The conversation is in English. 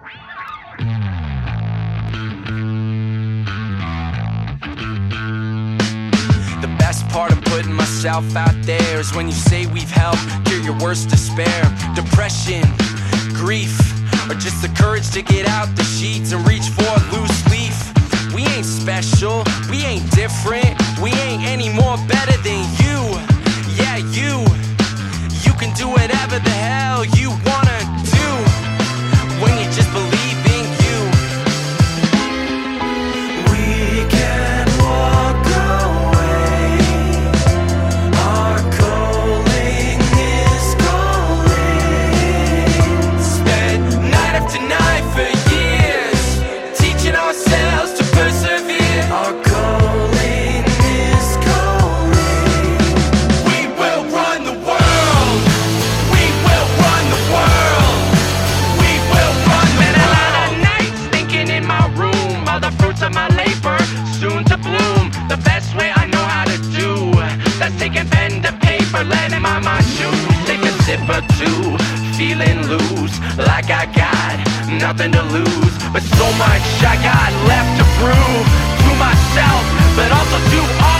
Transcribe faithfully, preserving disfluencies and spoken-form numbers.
The best part of putting myself out there is when you say we've helped cure your worst despair, depression, grief, or just the courage to get out the sheets and reach for a loose leaf. We ain't special, we ain't different, we ain't any more better than you. Yeah, you, you can do whatever the hell you wanna do when you just believe in you. We can walk away, our calling is calling. Spent night after night for years, teaching ourselves to persevere. Our calling is calling. We will run the world, we will run the world, we will run the world. Spent a lot of nights thinking in my room, all the fruits of my labor soon to bloom. The best way I know how to do, that's taking pen to paper, letting my mind choose. Take a sip or two, feeling loose, like I got nothing to lose, but so much I got left to prove to myself, but also to all